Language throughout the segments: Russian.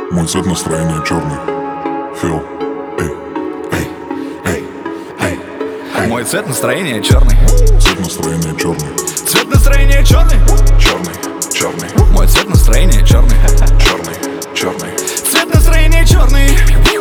Мой цвет настроения черный. Фил. Мой цвет настроения черный. Цвет настроения черный. Цвет настроения черный. Черный, черный, Мой цвет настроения черный. черный, черный. Цвет настроения черный.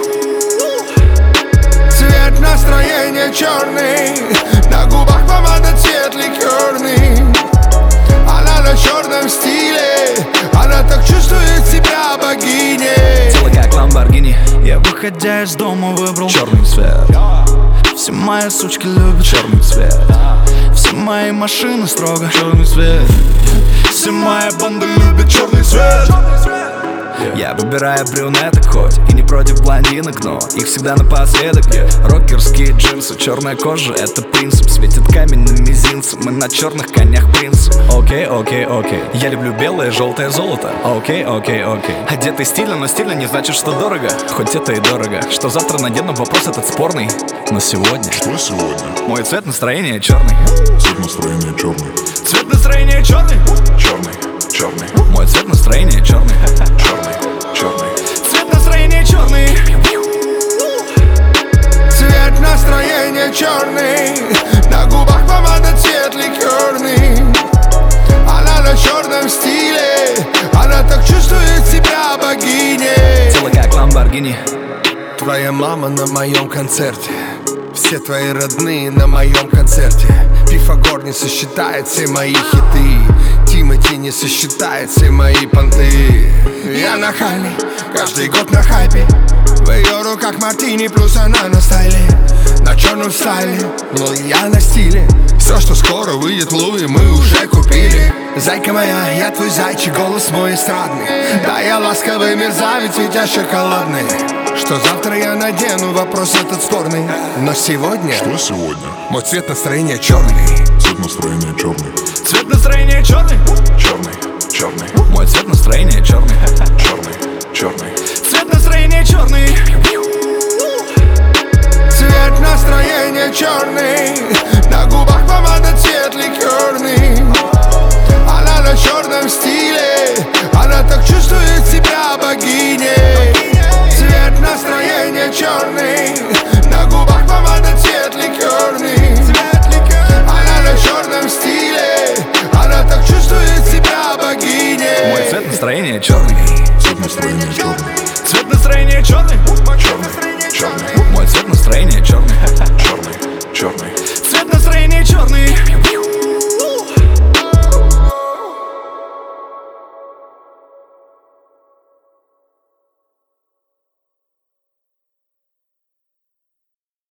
Цвет настроения черный. На губах помада, цвет ликерный. Она на черном стиле. Она так чувствует себя богиней. Тело как Ламборгини. Я, выходя из дома, выбрал черный цвет. Все мои сучки любят черный цвет. Все мои машины строго черный цвет. Все мои банды любят черный цвет. Я выбираю брюнеток хоть и не против блондинок, но их всегда напоследок. Рокерские джинсы, черная кожа — это принцип. Светит камень на мизинце, мы на черных конях принцы. Окей, окей, окей. Я люблю белое, желтое золото. Окей, окей, окей. Одетый стильно, но стильно не значит, что дорого. Хоть это и дорого. Что завтра надену, вопрос этот спорный. Но сегодня Что сегодня? мой цвет настроения черный. Цвет настроения черный. Цвет настроения черный. Черный, черный, Мой цвет настроения черный. черный, черный. Цвет настроения черный. Цвет настроения черный. На губах помада, цвет ликерный. Она на черном стиле. Она так чувствует себя богиней. Тело как Ламборгини. Твоя мама на моем концерте. Все твои родные на моем концерте. Пифагор не сосчитает все мои хиты. Тимати не сосчитает все мои понты. Я нахальный, каждый год на хайпе. В ее руках мартини, плюс она на стайле. На черном стайле, но я на стиле. Все, что скоро выйдет в Луи, мы уже купили. Зайка моя, я твой зайчик, голос мой эстрадный. Да, я ласковый мерзавец, ведь я шоколадный. Что завтра я надену, вопрос этот спорный. Но сегодня Что сегодня? мой цвет настроения черный. Цвет настроения черный. Цвет настроения черный. Черный, черный, Мой цвет настроения черный. черный, черный. Цвет настроения черный. Цвет настроения черный. На губах помада, цвет ликерный. Она на черном стиле. Она так чувствует себя богиней. Цвет настроения черный. На губах помада, цвет ликерный. Она на черном стиле. Она так чувствует себя богиней. Мой цвет настроения черный. Цвет настроения